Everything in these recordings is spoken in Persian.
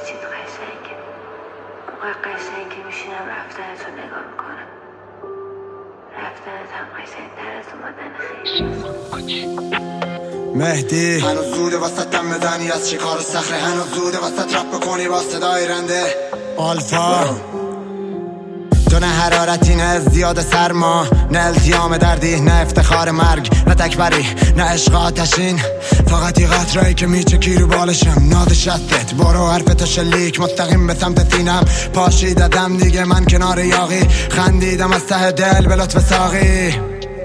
چیت قشنگه. اونقدر قشنگ که میشینم رفتنت رو نگاه میکنم. رفتنت هم قشنگتر از اومدن خیلی. مهدی هنوز زوده واسه دم بزنی از شکار صخره، هنوز زوده واسه رپ بکنی با صدای رنده. آلفا تو نه حرارتی نه ازدیاد سرما، نه التیام دردی نه افتخار مرگ، نه تکبری نه عشق آتشین، فقط یه قطره‌ای که میچکی رو بالشم. ناد شستت برو حرفتو شلیک مستقیم به سمت سینم پاشیدم دیگه من کنار یاقی، خندیدم از ته دل به لطف ساقی.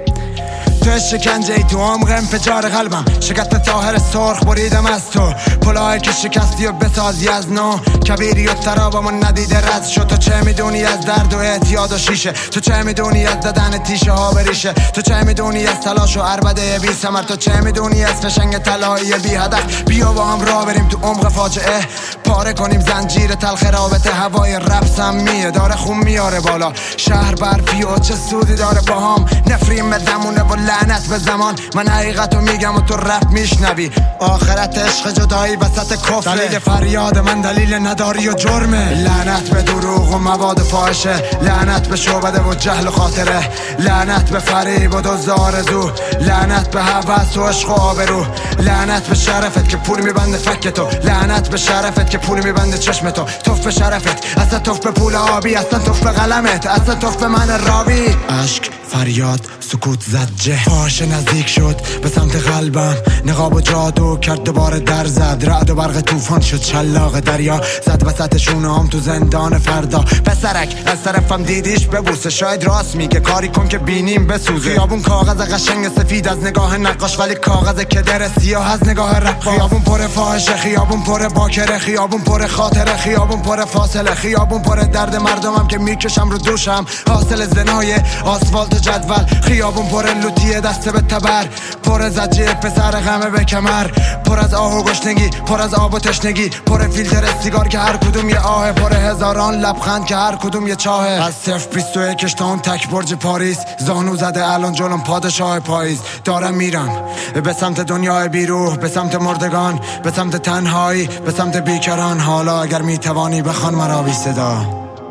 تو شکنجه ای تو عمق انفجار قلبم، شکست ساحر سرخ بریدم از تو، پلایی که شکستی و بسازی از نو، کبیری و سرابمون ندیده رد شد. تو چه میدونی از درد و اعتیاد و شیشه، تو چه میدونی از دادن تیشه ها بریشه، تو چه میدونی از تلاش و عربده بی ثمر، تو چه میدونی از فشنگ طلایی بی هدف. بیا با هم راه بریم تو عمق فاجعه، پاره کنیم زنجیر تلخ رابطه. هوای رپ سمیه داره خون میاره بالا، شهر برفی و چه سودی داره باهام. نفرین به زمونه و لعنت به زمان، من حقیقتو میگم و تو رپ میشنوی. آخرت عشق جدایی وسط کفره، دلیل فریاد من دلیل نداری و جرمه. لعنت به دروغ و مواد فاحشه، لعنت به شعبده و جهل و خاطره، لعنت به فریب و دزد آرزو، لعنت به هوس و عشق و آبرو، لعنت به شرفت که پول میبنده فک تو، لعنت به شرفت که پول میبنده چشم تو. توف به شرفت اصلا توف به پول آبی، اصلا توف به قلمت اصلا توف به من راوی. عشق فریاد سکوت زد جه، پاش نزدیک شد به سمت قلبم، نقاب و جادو کرد دوباره در زد، رعد و برق طوفان شد شلاق دریا، زد وسط شونه‌ام تو زندان فردا. پسرک از طرفم دیدیش ببوسه، شاید راست میگه کاری کن که بینیم بسوزه. خیابون کاغذ قشنگ سفید از نگاه نقاش، ولی کاغذ کدر سیاه از نگاه رقاص. خیابون پر فاحشه، خیابون پر باکره، خیابون پر خاطره، خیابون پر فاصله، خیابون پر درد مردمم که میکشم رو دوشم، حاصل زنای آسفالت جدول. خیابون پر لوتیه دسته به تبر، پر زجه پسر غمه به کمر، پر از آه و گشنگی، پر از آب و تشنگی، پر فیلتر سیگار که هر کدوم یه آهه، پر هزاران لبخند که هر کدوم یه چاهه. از 021 تا اون تک برج پاریس، زانو زده الان جلوم پادشاه پاییز. دارم میرم به سمت دنیای بیروح، به سمت مردگان، به سمت تنهایی، به سمت بیکران. حالا اگر میتوانی بخوان مرا بی صدا.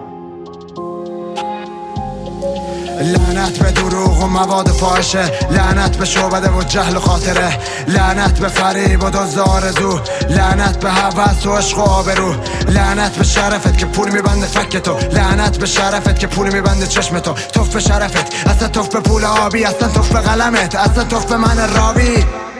لعنت به دروغ و مواد فاحشه، لعنت به شعبده و جهل و خاطره، لعنت به فریب و دزد آرزو، لعنت به هوس و عشق و آبرو، لعنت به شرفت که پول میبنده فک تو، لعنت به شرفت که پول میبنده چشم تو. توف به شرفت اصلا توف به پول آبی، اصلا توف به قلمت اصلا توف به من راوی.